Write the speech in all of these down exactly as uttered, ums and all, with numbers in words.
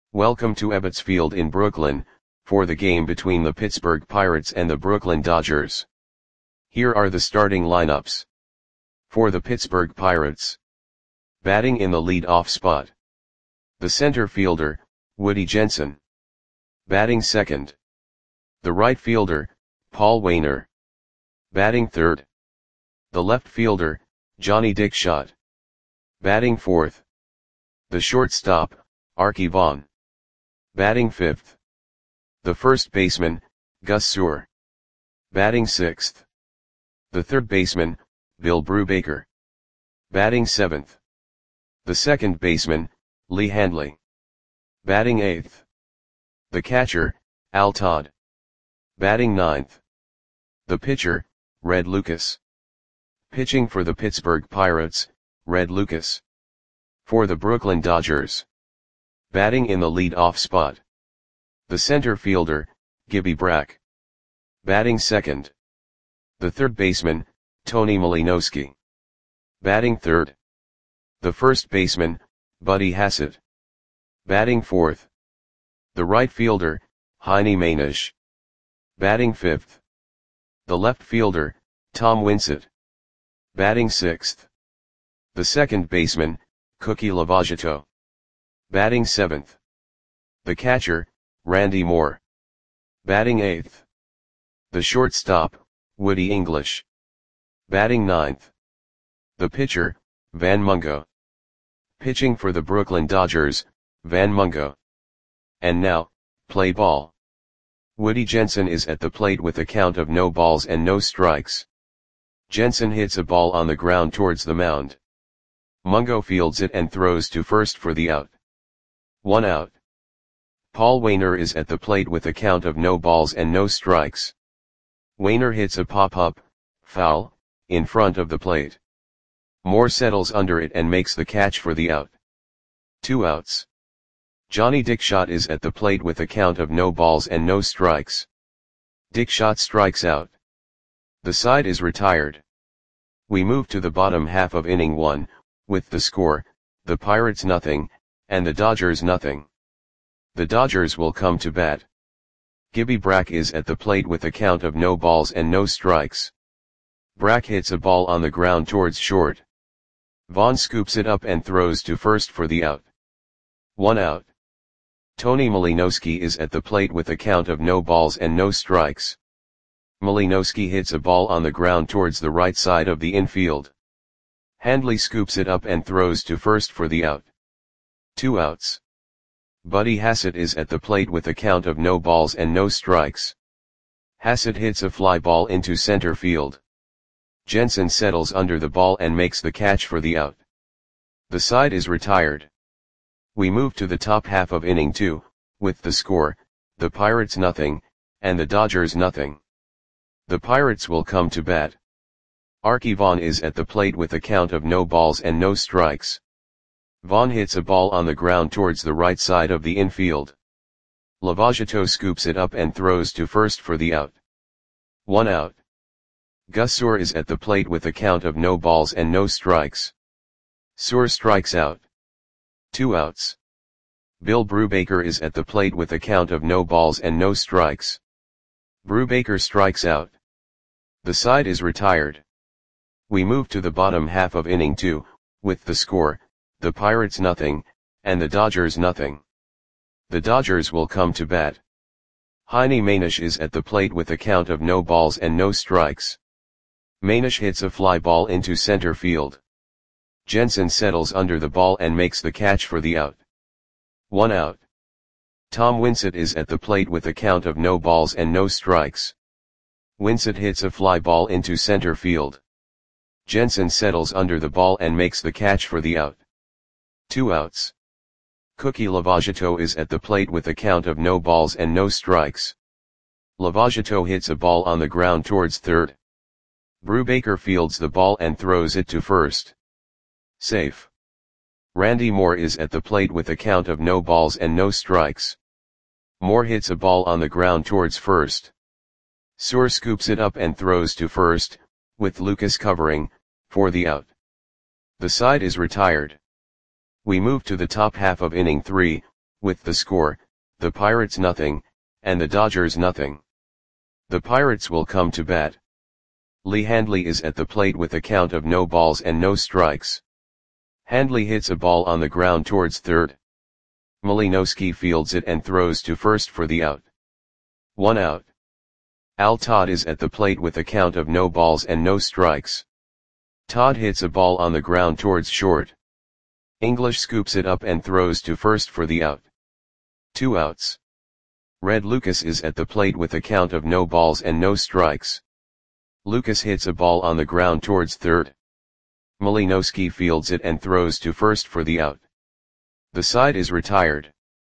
Welcome to Ebbets Field in Brooklyn, for the game between the Pittsburgh Pirates and the Brooklyn Dodgers. Here are the starting lineups. For the Pittsburgh Pirates. Batting in the lead-off spot. The center fielder, Woody Jensen. Batting second. The right fielder, Paul Waner. Batting third. The left fielder, Johnny Dickshot. Batting fourth. The shortstop, Arky Vaughan. Batting fifth. The first baseman, Gus Suhr. Batting sixth. The third baseman, Bill Brubaker. Batting seventh. The second baseman, Lee Handley. Batting eighth. The catcher, Al Todd. Batting ninth. The pitcher, Red Lucas. Pitching for the Pittsburgh Pirates, Red Lucas. For the Brooklyn Dodgers. Batting in the lead-off spot. The center fielder, Gibby Brack. Batting second. The third baseman, Tony Malinowski. Batting third. The first baseman, Buddy Hassett. Batting fourth. The right fielder, Heine Mainish. Batting fifth. The left fielder, Tom Winsett. Batting sixth. The second baseman, Cookie Lavagetto. Batting seventh. The catcher, Randy Moore. Batting eighth. The shortstop, Woody English. Batting ninth. The pitcher, Van Mungo. Pitching for the Brooklyn Dodgers, Van Mungo. And now, play ball. Woody Jensen is at the plate with a count of no balls and no strikes. Jensen hits a ball on the ground towards the mound. Mungo fields it and throws to first for the out. One out. Paul Waner is at the plate with a count of no balls and no strikes. Waner hits a pop-up, foul, in front of the plate. Moore settles under it and makes the catch for the out. Two outs. Johnny Dickshot is at the plate with a count of no balls and no strikes. Dickshot strikes out. The side is retired. We move to the bottom half of inning one, with the score, the Pirates nothing, and the Dodgers nothing. The Dodgers will come to bat. Gibby Brack is at the plate with a count of no balls and no strikes. Brack hits a ball on the ground towards short. Vaughn scoops it up and throws to first for the out. One out. Tony Malinowski is at the plate with a count of no balls and no strikes. Malinowski hits a ball on the ground towards the right side of the infield. Handley scoops it up and throws to first for the out. Two outs. Buddy Hassett is at the plate with a count of no balls and no strikes. Hassett hits a fly ball into center field. Jensen settles under the ball and makes the catch for the out. The side is retired. We move to the top half of inning two, with the score, the Pirates nothing, and the Dodgers nothing. The Pirates will come to bat. Arky Vaughan is at the plate with a count of no balls and no strikes. Vaughan hits a ball on the ground towards the right side of the infield. Lavagetto scoops it up and throws to first for the out. One out. Gus Suhr is at the plate with a count of no balls and no strikes. Suhr strikes out. Two outs. Bill Brubaker is at the plate with a count of no balls and no strikes. Brubaker strikes out. The side is retired. We move to the bottom half of inning two, with the score, the Pirates nothing, and the Dodgers nothing. The Dodgers will come to bat. Heine Mainish is at the plate with a count of no balls and no strikes. Mainish hits a fly ball into center field. Jensen settles under the ball and makes the catch for the out. One out. Tom Winsett is at the plate with a count of no balls and no strikes. Winsett hits a fly ball into center field. Jensen settles under the ball and makes the catch for the out. Two outs. Cookie Lavagetto is at the plate with a count of no balls and no strikes. Lavagetto hits a ball on the ground towards third. Brubaker fields the ball and throws it to first. Safe. Randy Moore is at the plate with a count of no balls and no strikes. Moore hits a ball on the ground towards first. Suhr scoops it up and throws to first, with Lucas covering, for the out. The side is retired. We move to the top half of inning three, with the score, the Pirates nothing, and the Dodgers nothing. The Pirates will come to bat. Lee Handley is at the plate with a count of no balls and no strikes. Handley hits a ball on the ground towards third. Malinowski fields it and throws to first for the out. One out. Al Todd is at the plate with a count of no balls and no strikes. Todd hits a ball on the ground towards short. English scoops it up and throws to first for the out. Two outs. Red Lucas is at the plate with a count of no balls and no strikes. Lucas hits a ball on the ground towards third. Malinowski fields it and throws to first for the out. The side is retired.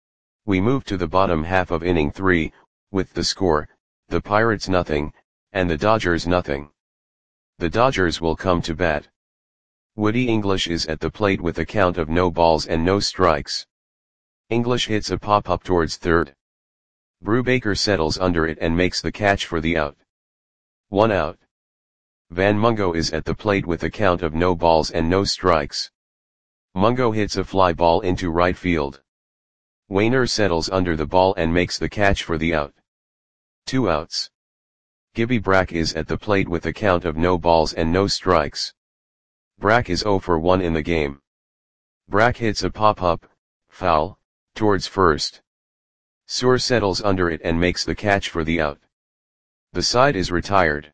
We move to the bottom half of inning three, with the score, the Pirates nothing, and the Dodgers nothing. The Dodgers will come to bat. Woody English is at the plate with a count of no balls and no strikes. English hits a pop-up towards third. Brubaker settles under it and makes the catch for the out. One out. Van Mungo is at the plate with a count of no balls and no strikes. Mungo hits a fly ball into right field. Wainer settles under the ball and makes the catch for the out. Two outs. Gibby Brack is at the plate with a count of no balls and no strikes. Brack is oh for one in the game. Brack hits a pop-up, foul, towards first. Suhr settles under it and makes the catch for the out. The side is retired.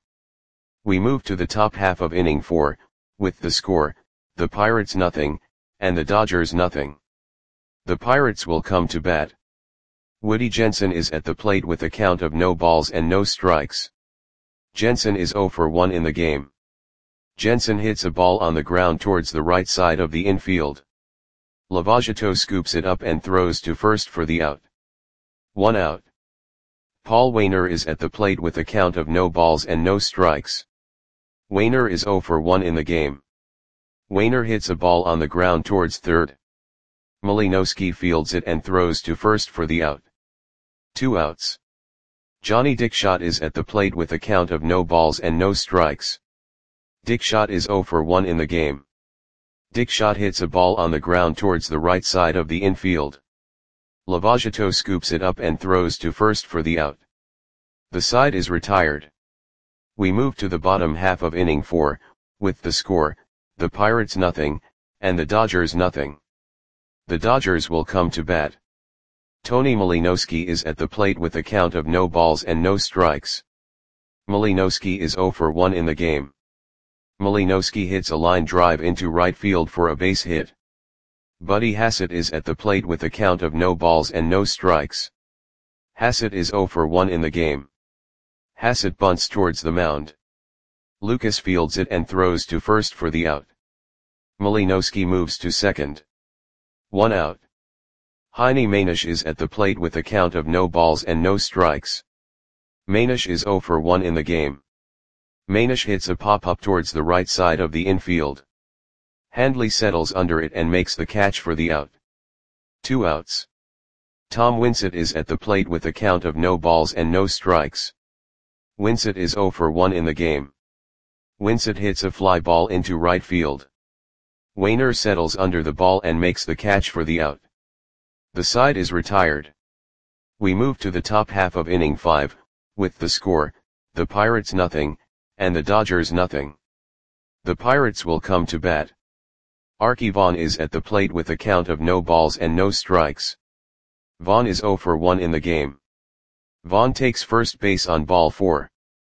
We move to the top half of inning four, with the score, the Pirates nothing, and the Dodgers nothing. The Pirates will come to bat. Woody Jensen is at the plate with a count of no balls and no strikes. Jensen is oh for one in the game. Jensen hits a ball on the ground towards the right side of the infield. Lavageto scoops it up and throws to first for the out. One out. Paul Wainer is at the plate with a count of no balls and no strikes. Wainer is oh for one in the game. Wainer hits a ball on the ground towards third. Malinowski fields it and throws to first for the out. Two outs. Johnny Dickshot is at the plate with a count of no balls and no strikes. Dickshot is oh for one in the game. Dickshot hits a ball on the ground towards the right side of the infield. Lavageto scoops it up and throws to first for the out. The side is retired. We move to the bottom half of inning four, with the score, the Pirates nothing, and the Dodgers nothing. The Dodgers will come to bat. Tony Malinowski is at the plate with a count of no balls and no strikes. Malinowski is oh for one in the game. Malinowski hits a line drive into right field for a base hit. Buddy Hassett is at the plate with a count of no balls and no strikes. Hassett is oh for one in the game. Hassett bunts towards the mound. Lucas fields it and throws to first for the out. Malinowski moves to second. One out. Heine Manish is at the plate with a count of no balls and no strikes. Manish is oh for one in the game. Manish hits a pop-up towards the right side of the infield. Handley settles under it and makes the catch for the out. Two outs. Tom Winsett is at the plate with a count of no balls and no strikes. Winsett is oh for one in the game. Winsett hits a fly ball into right field. Wainer settles under the ball and makes the catch for the out. The side is retired. We move to the top half of inning five, with the score, the Pirates nothing, and the Dodgers nothing. The Pirates will come to bat. Archie Vaughn is at the plate with a count of no balls and no strikes. Vaughn is oh for one in the game. Vaughn takes first base on ball four.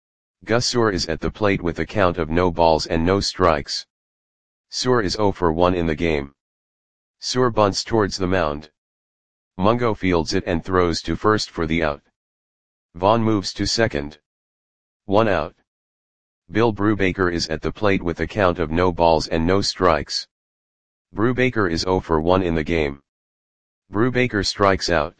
Gus Suhr is at the plate with a count of no balls and no strikes. Suhr is oh for one in the game. Suhr bunts towards the mound. Mungo fields it and throws to first for the out. Vaughn moves to second. One out. Bill Brubaker is at the plate with a count of no balls and no strikes. Brubaker is oh for one in the game. Brubaker strikes out.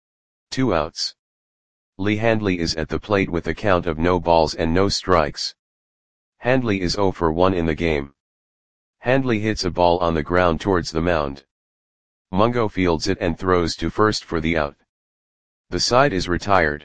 Two outs. Lee Handley is at the plate with a count of no balls and no strikes. Handley is oh for one in the game. Handley hits a ball on the ground towards the mound. Mungo fields it and throws to first for the out. The side is retired.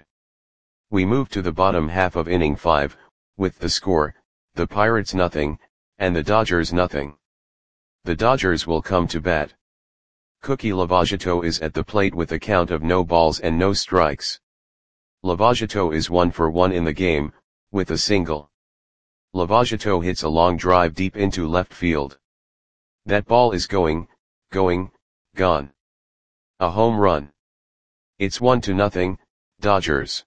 We move to the bottom half of inning five, with the score, the Pirates nothing, and the Dodgers nothing. The Dodgers will come to bat. Cookie Lavagetto is at the plate with a count of no balls and no strikes. Lavagetto is one for one in the game, with a single. Lavagetto hits a long drive deep into left field. That ball is going, going, gone. A home run. It's one to nothing, Dodgers.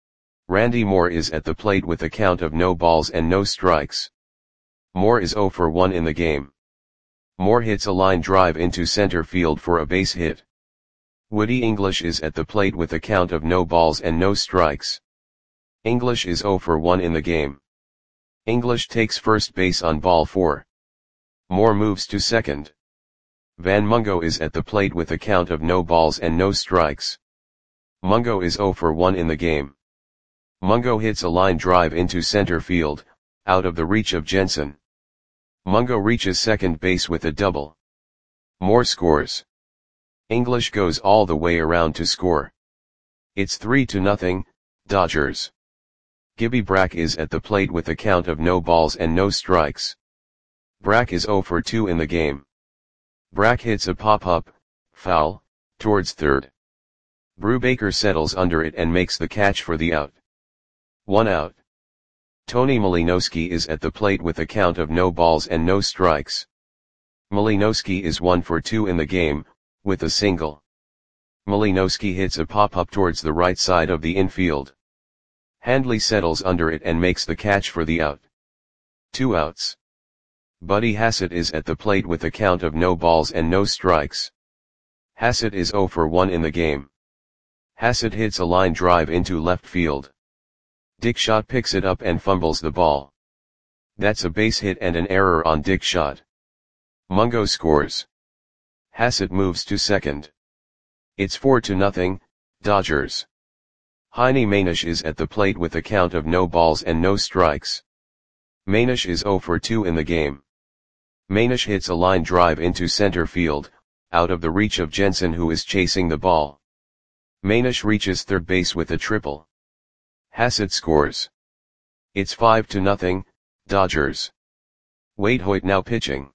Randy Moore is at the plate with a count of no balls and no strikes. Moore is zero for one in the game. Moore hits a line drive into center field for a base hit. Woody English is at the plate with a count of no balls and no strikes. English is zero for one in the game. English takes first base on ball four. Moore moves to second. Van Mungo is at the plate with a count of no balls and no strikes. Mungo is zero for one in the game. Mungo hits a line drive into center field, out of the reach of Jensen. Mungo reaches second base with a double. Moore scores. English goes all the way around to score. It's three to nothing, Dodgers. Gibby Brack is at the plate with a count of no balls and no strikes. Brack is zero for two in the game. Brack hits a pop-up, foul, towards third. Brubaker settles under it and makes the catch for the out. One out. Tony Malinowski is at the plate with a count of no balls and no strikes. Malinowski is one for two in the game, with a single. Malinowski hits a pop-up towards the right side of the infield. Handley settles under it and makes the catch for the out. Two outs. Buddy Hassett is at the plate with a count of no balls and no strikes. Hassett is zero for one in the game. Hassett hits a line drive into left field. Dick Schott picks it up and fumbles the ball. That's a base hit and an error on Dick Schott. Mungo scores. Hassett moves to second. It's four to nothing, Dodgers. Heine Manish is at the plate with a count of no balls and no strikes. Manish is zero for two in the game. Manish hits a line drive into center field, out of the reach of Jensen who is chasing the ball. Manish reaches third base with a triple. Hassett scores. It's five to nothing, Dodgers. Wade Hoyt now pitching.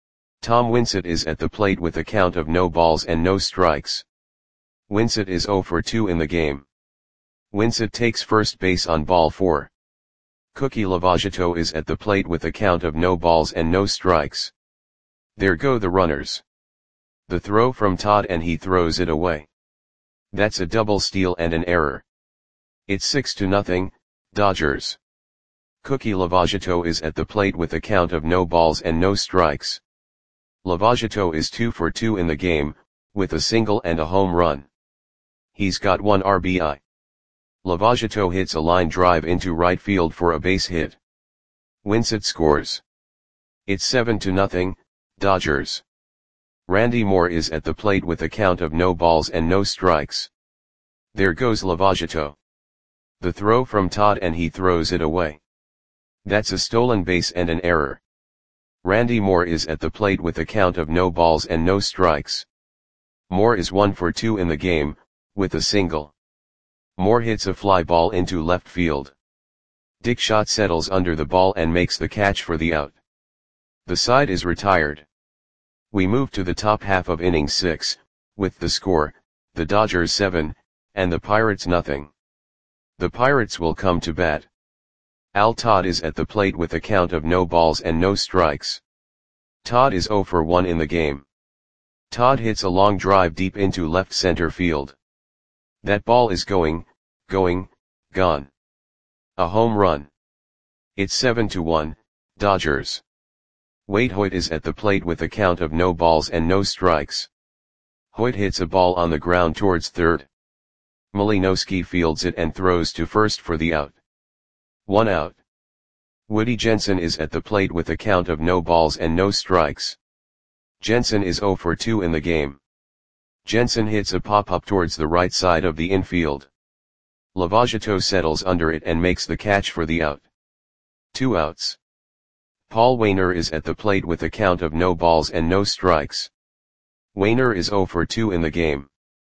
Tom Winsett is at the plate with a count of no balls and no strikes. Winsett is zero for two in the game. Winsett takes first base on ball four. Cookie Lavagetto is at the plate with a count of no balls and no strikes. There go the runners. The throw from Todd and he throws it away. That's a double steal and an error. It's six to nothing, Dodgers. Cookie Lavagetto is at the plate with a count of no balls and no strikes. Lavagetto is two for two in the game, with a single and a home run. He's got one R B I. Lavagetto hits a line drive into right field for a base hit. Winsett scores. It's seven to nothing, Dodgers. Randy Moore is at the plate with a count of no balls and no strikes. There goes Lavagetto. The throw from Todd and he throws it away. That's a stolen base and an error. Randy Moore is at the plate with a count of no balls and no strikes. Moore is one for two in the game, with a single. Moore hits a fly ball into left field. Dick Schott settles under the ball and makes the catch for the out. The side is retired. We move to the top half of inning six, with the score, the Dodgers seven, and the Pirates nothing. The Pirates will come to bat. Al Todd is at the plate with a count of no balls and no strikes. Todd is zero for one in the game. Todd hits a long drive deep into left center field. That ball is going, going, gone. A home run. It's seven to one, Dodgers. Wade Hoyt is at the plate with a count of no balls and no strikes. Hoyt hits a ball on the ground towards third. Malinowski fields it and throws to first for the out. One out. Woody Jensen is at the plate with a count of no balls and no strikes. Jensen is zero for two in the game. Jensen hits a pop-up towards the right side of the infield. Lavagetto settles under it and makes the catch for the out. Two outs. Paul Waner is at the plate with a count of no balls and no strikes. Waner is zero for two in the game.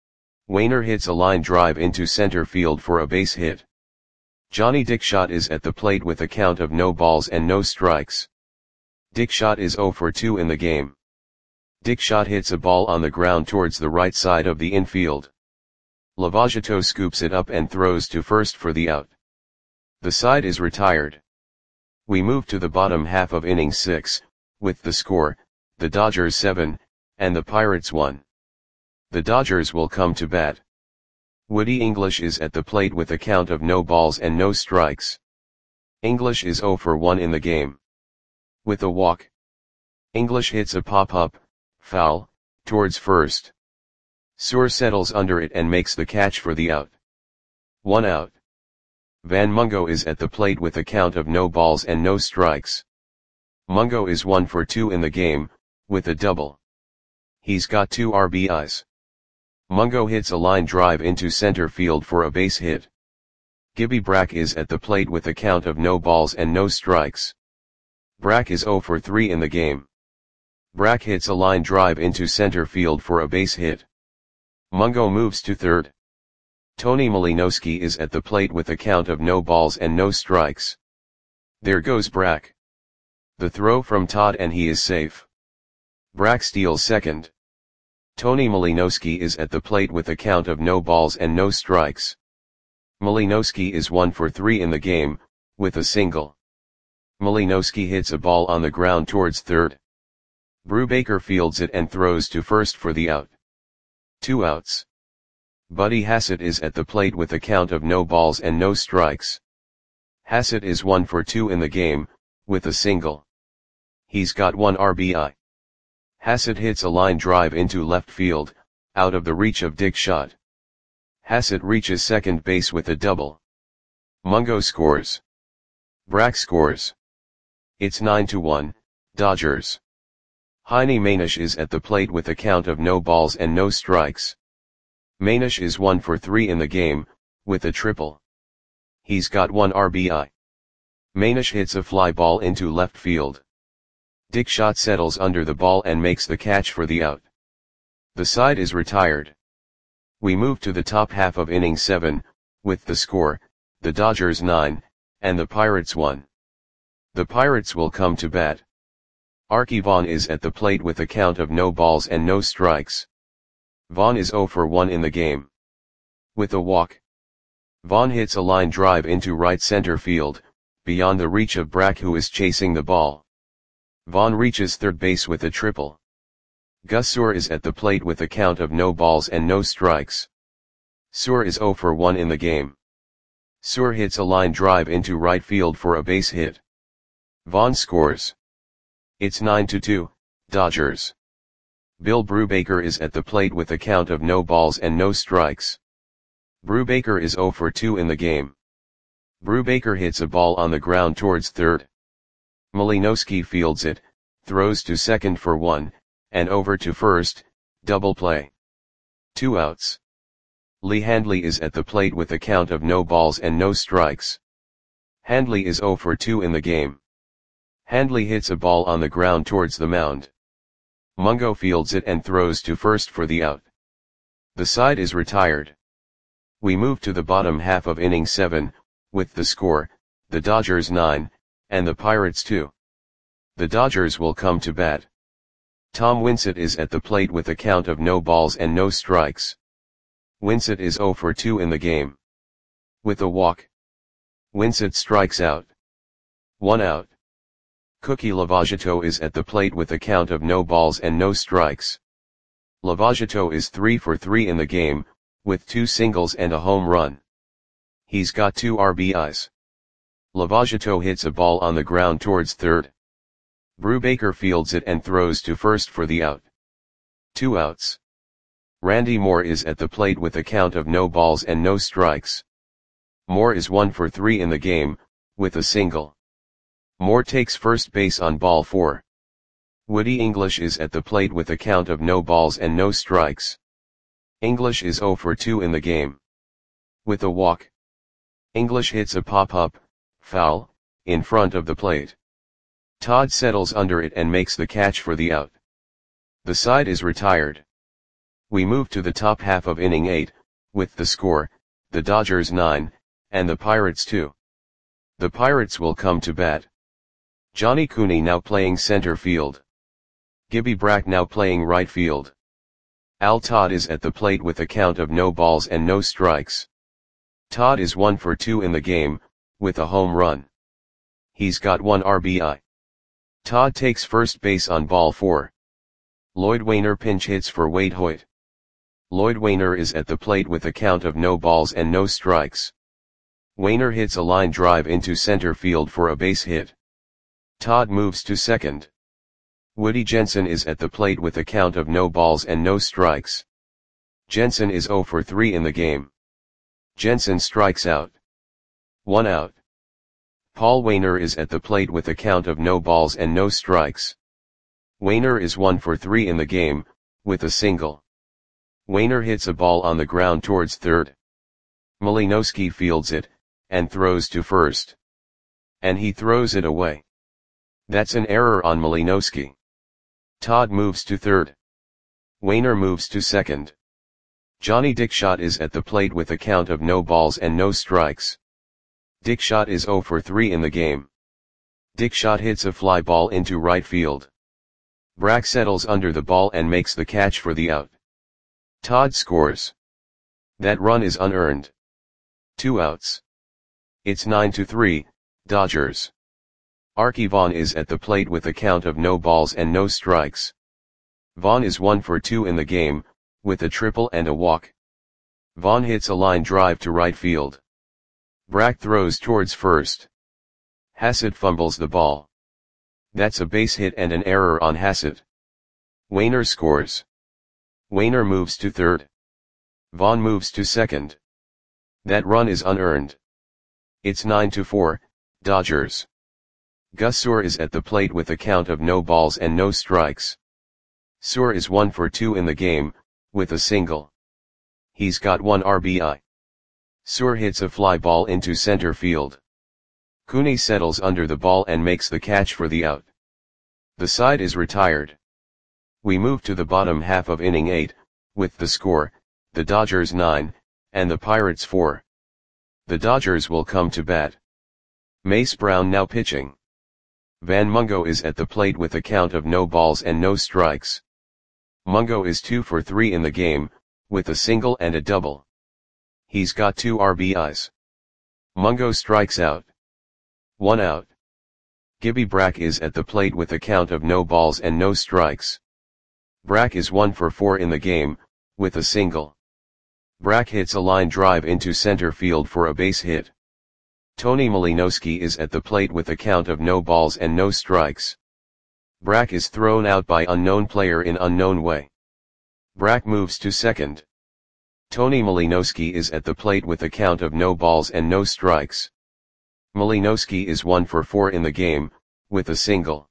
Waner hits a line drive into center field for a base hit. Johnny Dick Schott is at the plate with a count of no balls and no strikes. Dick Schott is zero for two in the game. Dick Schott hits a ball on the ground towards the right side of the infield. Lavagetto scoops it up and throws to first for the out. The side is retired. We move to the bottom half of inning six, with the score, the Dodgers seven, and the Pirates one. The Dodgers will come to bat. Woody English is at the plate with a count of no balls and no strikes. English is oh for one in the game. With a walk, English hits a pop-up, foul, towards first. Suhr settles under it and makes the catch for the out. One out. Van Mungo is at the plate with a count of no balls and no strikes. Mungo is one for two in the game, with a double. He's got two R B Is. Mungo hits a line drive into center field for a base hit. Gibby Brack is at the plate with a count of no balls and no strikes. Brack is oh for three in the game. Brack hits a line drive into center field for a base hit. Mungo moves to third. Tony Malinowski is at the plate with a count of no balls and no strikes. There goes Brack. The throw from Todd and he is safe. Brack steals second. Tony Malinowski is at the plate with a count of no balls and no strikes. Malinowski is one for three in the game, with a single. Malinowski hits a ball on the ground towards third. Brubaker fields it and throws to first for the out. Two outs. Buddy Hassett is at the plate with a count of no balls and no strikes. Hassett is one for two in the game, with a single. He's got one R B I. Hassett hits a line drive into left field, out of the reach of Dick Schott. Hassett reaches second base with a double. Mungo scores. Brack scores. It's nine to one, Dodgers. Heine Manish is at the plate with a count of no balls and no strikes. Manish is one for three in the game, with a triple. He's got one R B I. Manish hits a fly ball into left field. Dick Schott settles under the ball and makes the catch for the out. The side is retired. We move to the top half of inning seven, with the score, the Dodgers nine, and the Pirates one. The Pirates will come to bat. Arky Vaughan is at the plate with a count of no balls and no strikes. Vaughan is oh for one in the game. With a walk, Vaughan hits a line drive into right center field, beyond the reach of Brack who is chasing the ball. Vaughan reaches third base with a triple. Gus Suhr is at the plate with a count of no balls and no strikes. Suhr is oh for one in the game. Suhr hits a line drive into right field for a base hit. Vaughan scores. It's nine to two, Dodgers. Bill Brubaker is at the plate with a count of no balls and no strikes. Brubaker is oh for two in the game. Brubaker hits a ball on the ground towards third. Malinowski fields it, throws to second for one, and over to first, double play. Two outs. Lee Handley is at the plate with a count of no balls and no strikes. Handley is oh for two in the game. Handley hits a ball on the ground towards the mound. Mungo fields it and throws to first for the out. The side is retired. We move to the bottom half of inning seven, with the score, the Dodgers nine, and the Pirates two. The Dodgers will come to bat. Tom Winsett is at the plate with a count of no balls and no strikes. Winsett is oh for two in the game. With a walk, Winsett strikes out. One out. Cookie Lavagetto is at the plate with a count of no balls and no strikes. Lavagetto is three for three in the game, with two singles and a home run. He's got two R B Is. Lavagetto hits a ball on the ground towards third. Brubaker fields it and throws to first for the out. Two outs. Randy Moore is at the plate with a count of no balls and no strikes. Moore is one for three in the game, with a single. Moore takes first base on ball four. Woody English is at the plate with a count of no balls and no strikes. English is oh for two in the game. With a walk, English hits a pop-up, foul, in front of the plate. Todd settles under it and makes the catch for the out. The side is retired. We move to the top half of inning eight, with the score, the Dodgers nine, and the Pirates two. The Pirates will come to bat. Johnny Cooney now playing center field. Gibby Brack now playing right field. Al Todd is at the plate with a count of no balls and no strikes. Todd is one for two in the game, with a home run. He's got one R B I. Todd takes first base on ball four. Lloyd Wainer pinch hits for Wade Hoyt. Lloyd Wainer is at the plate with a count of no balls and no strikes. Wainer hits a line drive into center field for a base hit. Todd moves to second. Woody Jensen is at the plate with a count of no balls and no strikes. Jensen is zero for three in the game. Jensen strikes out. One out. Paul Wainer is at the plate with a count of no balls and no strikes. Wainer is one for three in the game, with a single. Wainer hits a ball on the ground towards third. Malinowski fields it, and throws to first. And he throws it away. That's an error on Malinowski. Todd moves to third. Wainer moves to second. Johnny Dickshot is at the plate with a count of no balls and no strikes. Dickshot is zero for three in the game. Dickshot hits a fly ball into right field. Brack settles under the ball and makes the catch for the out. Todd scores. That run is unearned. Two outs. It's nine to three, Dodgers. Arky Vaughan is at the plate with a count of no balls and no strikes. Vaughan is one for two in the game, with a triple and a walk. Vaughan hits a line drive to right field. Brack throws towards first. Hassett fumbles the ball. That's a base hit and an error on Hassett. Wainer scores. Wainer moves to third. Vaughan moves to second. That run is unearned. It's nine to four, Dodgers. Gus Suhr is at the plate with a count of no balls and no strikes. Suhr is one for two in the game, with a single. He's got one R B I. Suhr hits a fly ball into center field. Cooney settles under the ball and makes the catch for the out. The side is retired. We move to the bottom half of inning eight, with the score, the Dodgers nine, and the Pirates four. The Dodgers will come to bat. Mace Brown now pitching. Van Mungo is at the plate with a count of no balls and no strikes. Mungo is two for three in the game, with a single and a double. He's got two R B Is. Mungo strikes out. One out. Gibby Brack is at the plate with a count of no balls and no strikes. Brack is one for four in the game, with a single. Brack hits a line drive into center field for a base hit. Tony Malinowski is at the plate with a count of no balls and no strikes. Brack is thrown out by unknown player in unknown way. Brack moves to second. Tony Malinowski is at the plate with a count of no balls and no strikes. Malinowski is one for four in the game, with a single.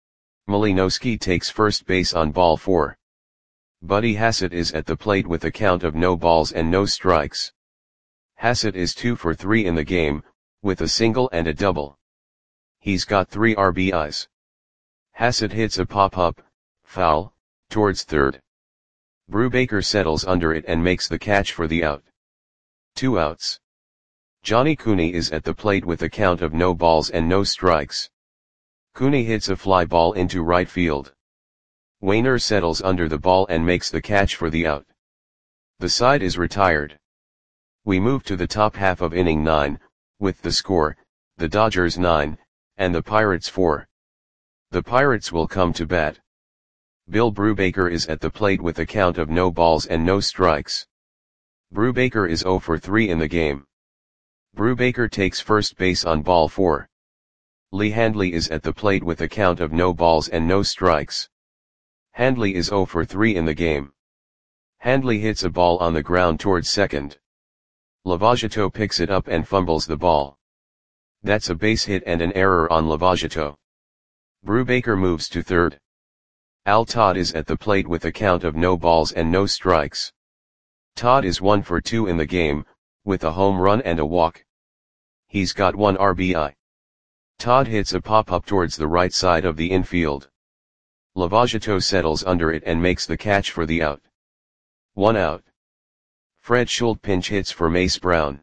Malinowski takes first base on ball four. Buddy Hassett is at the plate with a count of no balls and no strikes. Hassett is two for three in the game, with a single and a double. He's got three R B Is. Hassett hits a pop-up, foul, towards third. Brubaker settles under it and makes the catch for the out. Two outs. Johnny Cooney is at the plate with a count of no balls and no strikes. Cooney hits a fly ball into right field. Wainer settles under the ball and makes the catch for the out. The side is retired. We move to the top half of inning nine, with the score, the Dodgers nine, and the Pirates four. The Pirates will come to bat. Bill Brubaker is at the plate with a count of no balls and no strikes. Brubaker is zero for three in the game. Brubaker takes first base on ball four. Lee Handley is at the plate with a count of no balls and no strikes. Handley is zero for three in the game. Handley hits a ball on the ground towards second. Lavageto picks it up and fumbles the ball. That's a base hit and an error on Lavageto. Brubaker moves to third. Al Todd is at the plate with a count of no balls and no strikes. Todd is one for two in the game, with a home run and a walk. He's got one R B I. Todd hits a pop-up towards the right side of the infield. Lavageto settles under it and makes the catch for the out. One out. Fred Schultz pinch hits for Mace Brown.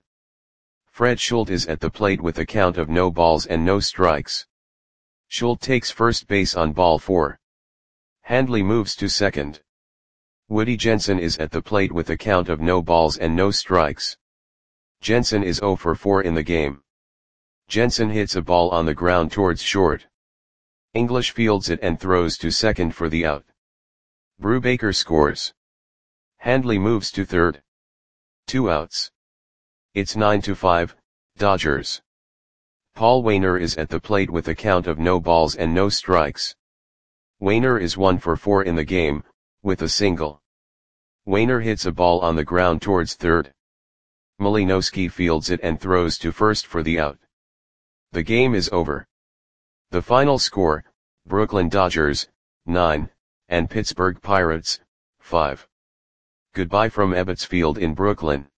Fred Schultz is at the plate with a count of no balls and no strikes. Schultz takes first base on ball four. Handley moves to second. Woody Jensen is at the plate with a count of no balls and no strikes. Jensen is zero for four in the game. Jensen hits a ball on the ground towards short. English fields it and throws to second for the out. Brubaker scores. Handley moves to third. Two outs. It's nine to five, Dodgers. Paul Waner is at the plate with a count of no balls and no strikes. Waner is one for four in the game, with a single. Waner hits a ball on the ground towards third. Malinowski fields it and throws to first for the out. The game is over. The final score, Brooklyn Dodgers, nine, and Pittsburgh Pirates, five. Goodbye from Ebbets Field in Brooklyn.